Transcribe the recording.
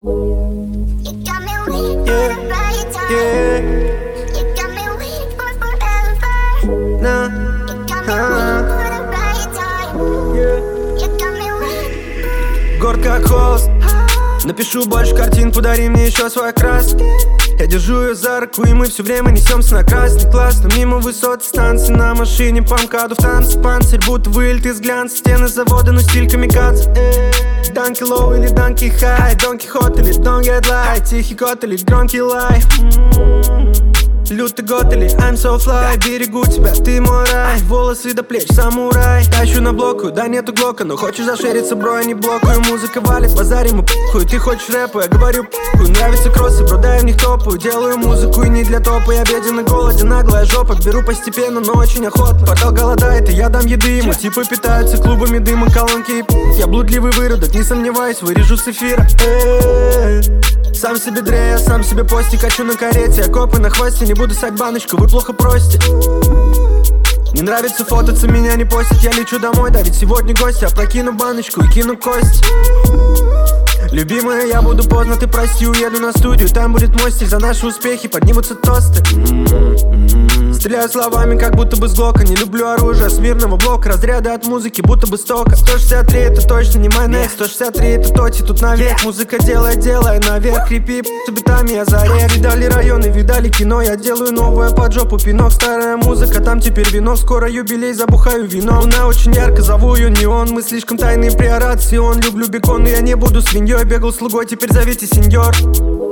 You got me waiting for the right time. You got me waiting for forever. Nah. You got me waiting for the right time. You got me waiting. Город как холст. Напишу больше картин, подари мне еще свой краски. Я держу ее за руку, и мы все время несемся на красный. Классно, мимо высот станции, на машине по МКАДу в танце. Панцирь, будто вылет из глянца, стены завода, но стиль камикадзе. Данки лоу или данки хай, Дон Кихот или Don't Get Lie, тихий кот или громкий лай. Лютый год или I'm so fly, берегу тебя, ты мой рай. Волосы до плеч, самурай. Тащу на блоку, да нету глока, но хочешь зашериться, бро, я не блокую. Музыка валит, базарим и похуй. Ты хочешь рэпа, я говорю похуй. Нравятся кроссы, бро, дай в них топаю. Делаю музыку и не для топа. Я беден и голоден, наглая жопа. Беру постепенно, но очень охотно. Портал голодает, и я дам еды ему. Типы питаются клубами дыма, колонки и я блудливый выродок, не сомневаюсь, вырежу с эфира. Сам себе дрея, сам себе постик, хочу на карете. Окопы на хвосте, не буду ссать баночку, вы плохо просите. Не нравится фототься, меня не постить. Я лечу домой, да ведь сегодня гости. Опрокину баночку и кину кость. Любимая, я буду поздно, ты прости. Уеду на студию, там будет мостик. За наши успехи поднимутся тосты. Стреляю словами, как будто бы с глока. Не люблю оружие, с мирного блока. Разряды от музыки, будто бы стока. 163 это точно не мой next. 163 это тоти, тут навек. Музыка делает, наверх. Крипи, с битами я зарек. Видали районы, видали кино. Я делаю новое под жопу пинок. Старая музыка, там теперь вино. Скоро юбилей, забухаю вино. Луна очень ярко, зову ее неон. Мы слишком тайные при орации. Он люблю бекон, но я не буду свиньей. Бегал слугой, теперь зовите сеньор.